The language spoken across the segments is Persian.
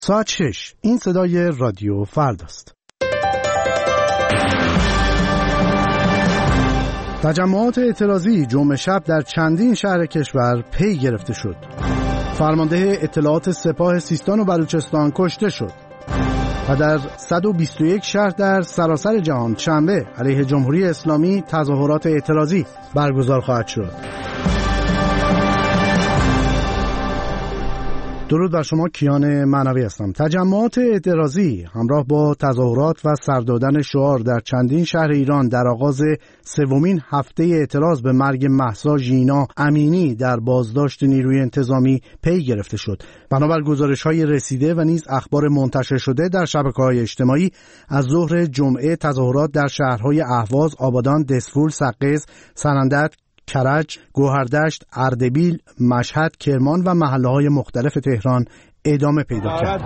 ساعت 6. این صدای رادیو فرداست. تجمعات اعتراضی جمعه شب در چندین شهر کشور پی گرفته شد. فرمانده اطلاعات سپاه سیستان و بلوچستان کشته شد و در 121 شهر در سراسر جهان شنبه علیه جمهوری اسلامی تظاهرات اعتراضی برگزار خواهد شد. درود بر شما، کیان معنوی هستم. تجمعات اعتراضی همراه با تظاهرات و سر دادن شعار در چندین شهر ایران در آغاز سومین هفته اعتراض به مرگ مهسا ژینا امینی در بازداشت نیروی انتظامی پی گرفته شد. بنابر گزارش‌های رسیده و نیز اخبار منتشر شده در شبکه‌های اجتماعی، از ظهر جمعه تظاهرات در شهرهای اهواز، آبادان، دسفول، سقز، سنندج، کرج، گوهردشت، اردبیل، مشهد، کرمان و محله‌های مختلف تهران ادامه پیدا کرد.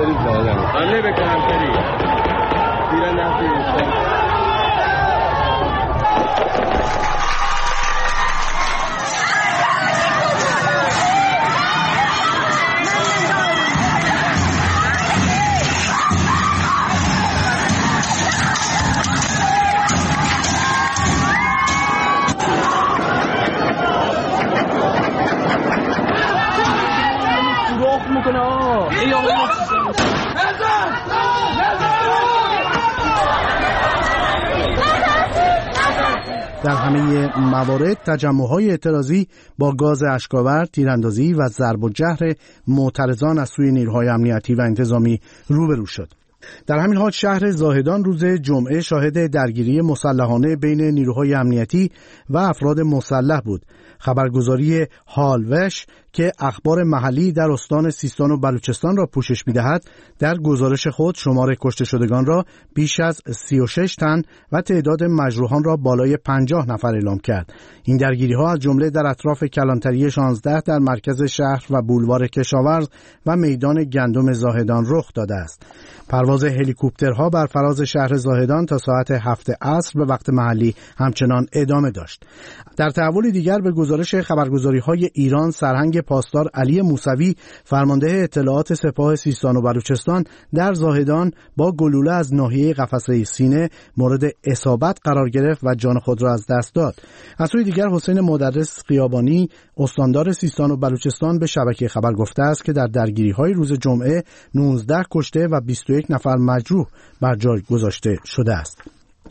در همه موارد تجمع‌های اعتراضی با گاز اشک‌آور، تیراندازی و ضرب و جرح معترضان از سوی نیروهای امنیتی و انتظامی روبرو شد. در همین حال شهر زاهدان روز جمعه شاهد درگیری مسلحانه بین نیروهای امنیتی و افراد مسلح بود. خبرگزاری هالوش که اخبار محلی در استان سیستان و بلوچستان را پوشش می‌دهد، در گزارش خود شمار کشته شدگان را بیش از 36 تن و تعداد مجروحان را بالای 50 نفر اعلام کرد. این درگیری‌ها از جمله در اطراف کلانتری 16 در مرکز شهر و بولوار کشاورز و میدان گندم زاهدان رخ داده است. پرواز هلیکوپترها بر فراز شهر زاهدان تا ساعت 7 عصر به وقت محلی همچنان ادامه داشت. در تحول دیگر به گزارش خبرگزاری‌های ایران، سرهنگ پاسدار علی موسوی، فرمانده اطلاعات سپاه سیستان و بلوچستان، در زاهدان با گلوله از ناحیه قفسه سینه مورد اصابت قرار گرفت و جان خود را از دست داد. از سوی دیگر حسین مدرس خیابانی، استاندار سیستان و بلوچستان، به شبکه خبر گفته است که در درگیری‌های روز جمعه 19 کشته و 21 نفر مجروح بر جای گذاشته شده است.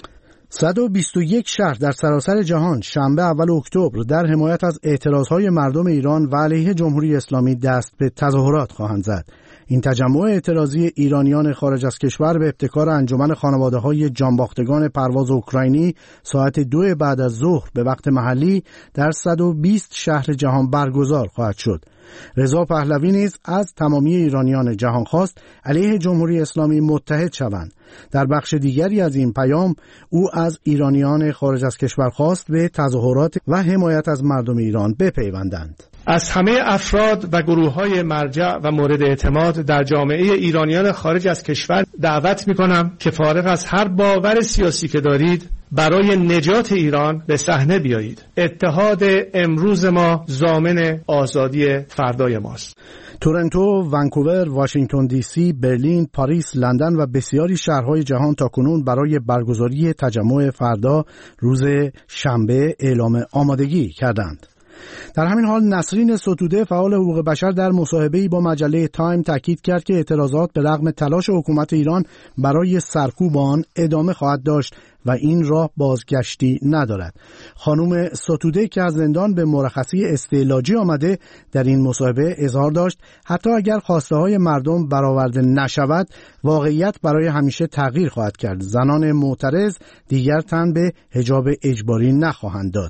121 شهر در سراسر جهان شنبه اول اکتبر در حمایت از اعتراضهای مردم ایران و علیه جمهوری اسلامی دست به تظاهرات خواهند زد. این تجمع اعتراضی ایرانیان خارج از کشور به ابتکار انجمن خانواده‌های جانباختگان پرواز اوکراینی ساعت 2 بعد از ظهر به وقت محلی در 120 شهر جهان برگزار خواهد شد. رضا پهلوی نیز از تمامی ایرانیان جهان خواست علیه جمهوری اسلامی متحد شوند. در بخش دیگری از این پیام او از ایرانیان خارج از کشور خواست به تظاهرات و حمایت از مردم ایران بپیوندند. از همه افراد و گروه‌های مرجع و مورد اعتماد در جامعه ایرانیان خارج از کشور دعوت می‌کنم که فارغ از هر باور سیاسی که دارید برای نجات ایران به صحنه بیایید. اتحاد امروز ما ضامن آزادی فردای ماست. تورنتو، ونکوور، واشنگتن دی سی، برلین، پاریس، لندن و بسیاری شهرهای جهان تاکنون برای برگزاری تجمع فردا روز شنبه اعلام آمادگی کردند. در همین حال نسرین ستوده، فعال حقوق بشر، در مصاحبه‌ای با مجله تایم تاکید کرد که اعتراضات به رغم تلاش حکومت ایران برای سرکوب آن ادامه خواهد داشت و این راه بازگشتی ندارد. خانم ستوده که از زندان به مرخصی استعلاجی آمده، در این مصاحبه اظهار داشت حتی اگر خواسته های مردم برآورده نشود، واقعیت برای همیشه تغییر خواهد کرد. زنان معترض دیگر تن به حجاب اجباری نخواهند داد.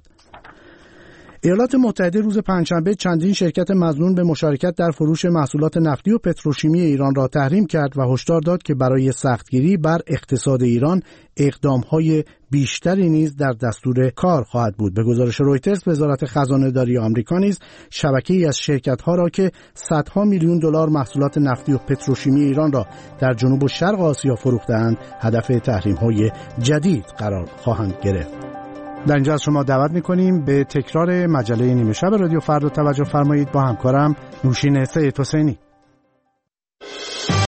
ایالات متحده روز پنجشنبه چندین شرکت مظنون به مشارکت در فروش محصولات نفتی و پتروشیمی ایران را تحریم کرد و هشدار داد که برای سختگیری بر اقتصاد ایران اقدام‌های بیشتری نیز در دستور کار خواهد بود. به گزارش رویترز، وزارت خزانه‌داری آمریکا نیز شبکه‌ای از شرکت‌ها را که صدها میلیون دلار محصولات نفتی و پتروشیمی ایران را در جنوب و شرق آسیا فروخته‌اند، هدف تحریم‌های جدید قرار خواهند گرفت. در اینجا از شما دعوت می‌کنیم به تکرار مجله نیمه شب رادیو فردا توجه فرمایید با همکارم نوشین سید حسینی.